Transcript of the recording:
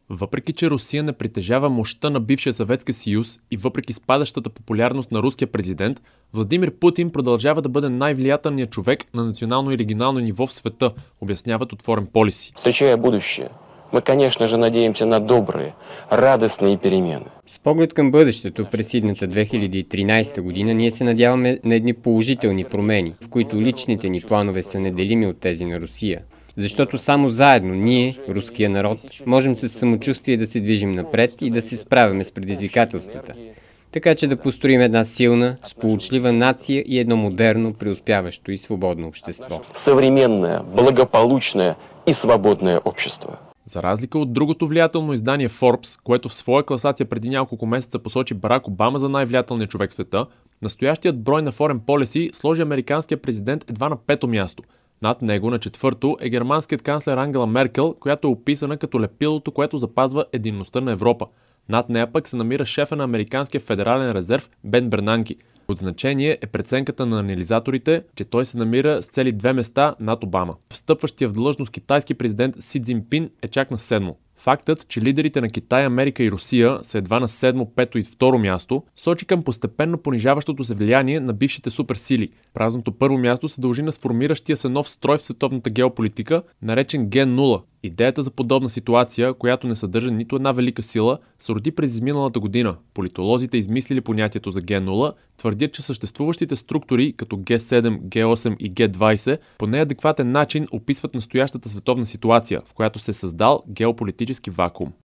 Въпреки че Русия не притежава мощта на бившия Съветски съюз и въпреки спадащата популярност на руския президент, Владимир Путин продължава да бъде най-влиятелният човек на национално и регионално ниво в света, обясняват от Foreign Policy. Встречая будущее, мы, конечно же, надеемся на добрые, радостные перемены. С поглед към бъдещето през идната 2013 година ние се надяваме на едни положителни промени, в които личните ни планове са неделими от тези на Русия. Защото само заедно ние, руския народ, можем с самочувствие да се движим напред и да се справяме с предизвикателствата. Така че да построим една силна, сполучлива нация и едно модерно, преуспяващо и свободно общество. Съвременное, благополучное и свободное общество. За разлика от другото влиятелно издание Forbes, което в своя класация преди няколко месеца посочи Барак Обама за най-влиятелният човек в света, настоящият брой на Foreign Policy сложи американския президент едва на 5-то място. Над него на 4-то е германският канцлер Ангела Меркел, която е описана като лепилото, което запазва единността на Европа. Над нея пък се намира шефа на Американския федерален резерв Бен Бернанки. От значение е преценката на анализаторите, че той се намира с цели 2 места над Обама. Встъпващия в длъжност китайски президент Си Цзинпин е чак на 7-мо. Фактът, че лидерите на Китай, Америка и Русия са едва на 7-мо, 5-то и 2-ро място, сочи към постепенно понижаващото се влияние на бившите суперсили. Празното първо място се дължи на сформиращия се нов строй в световната геополитика, наречен Ген 0. Идеята за подобна ситуация, която не съдържа нито една велика сила, се роди през изминалата година. Политолозите, измислили понятието за Ген 0, твърдят, че съществуващите структури като Г7, Г8 и Г20 по неадекватен начин описват настоящата световна ситуация, в която се е създал геополитически вакуум.